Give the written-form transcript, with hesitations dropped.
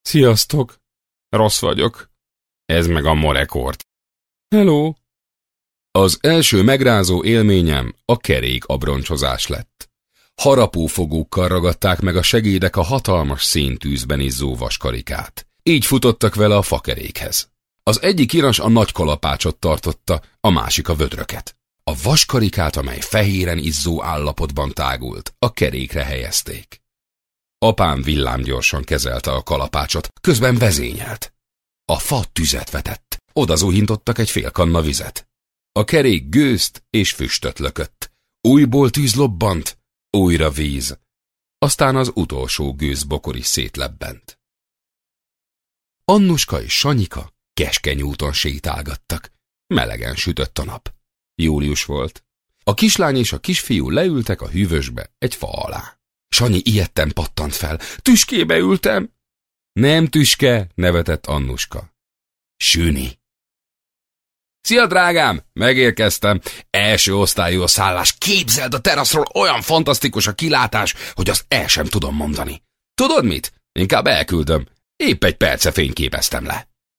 Sziasztok! Rossz vagyok. Ez meg a morekord. Hello! Az első megrázó élményem a kerék abroncsozás lett. Harapófogókkal ragadták meg a segédek a hatalmas széntűzben izzó vaskarikát. Így futottak vele a fakerékhez. Az egyik iras a nagy kalapácsot tartotta, a másik a vödröket. A vaskarikát, amely fehéren izzó állapotban tágult, a kerékre helyezték. Apám villámgyorsan kezelte a kalapácsot, közben vezényelt. A fa tüzet vetett, oda zuhintottak egy fél kanna vizet. A kerék gőzt és füstöt lökött. Újból tűz lobbant, újra víz. Aztán az utolsó gőzbokor is szétlebbent. Annuska és Sanyika keskeny úton sétálgattak. Melegen sütött a nap. Július volt. A kislány és a kisfiú leültek a hűvösbe egy fa alá. Sanyi ijedten pattant fel. Tüskébe ültem. Nem tüske, nevetett Annuska. Süni. Szia, drágám, megérkeztem. Első osztályú a szállás. Képzeld, a teraszról olyan fantasztikus a kilátás, hogy azt el sem tudom mondani. Tudod mit? Inkább elküldöm. Épp egy perce fényképeztem le.